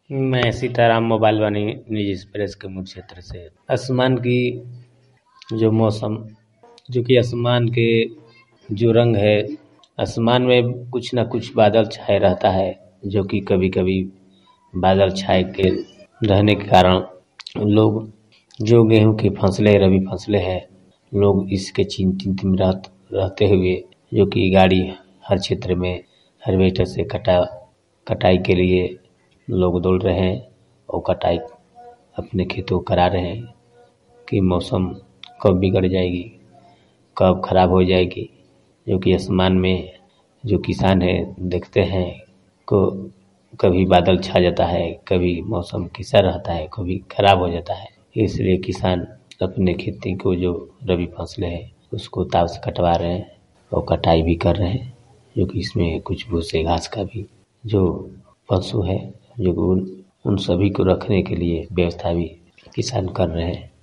मैं सीताराम मोबाइल वाणी निजी एक्सप्रेस के मुख्य क्षेत्र से आसमान की जो मौसम जो कि आसमान के जो रंग है, आसमान में कुछ ना कुछ बादल छाए रहता है, जो कि कभी कभी बादल छाए के रहने के कारण लोग जो गेहूं की फसलें रबी फसलें हैं, लोग इसके चिंतित में रहते हुए जो कि गाड़ी हर क्षेत्र में हार्वेस्टर से कटाई के लिए लोग दौड़ रहे हैं और कटाई अपने खेतों को करा रहे हैं कि मौसम कब बिगड़ जाएगी, कब खराब हो जाएगी। जो कि आसमान में जो किसान है देखते हैं को कभी बादल छा जाता है, कभी मौसम कैसा रहता है, कभी खराब हो जाता है। इसलिए किसान अपने खेती को जो रबी फसलें हैं उसको ताव से कटवा रहे हैं और कटाई भी कर रहे हैं। जो कि इसमें कुछ भूसे घास का भी जो पशु है जो उन सभी को रखने के लिए व्यवस्था भी किसान कर रहे हैं।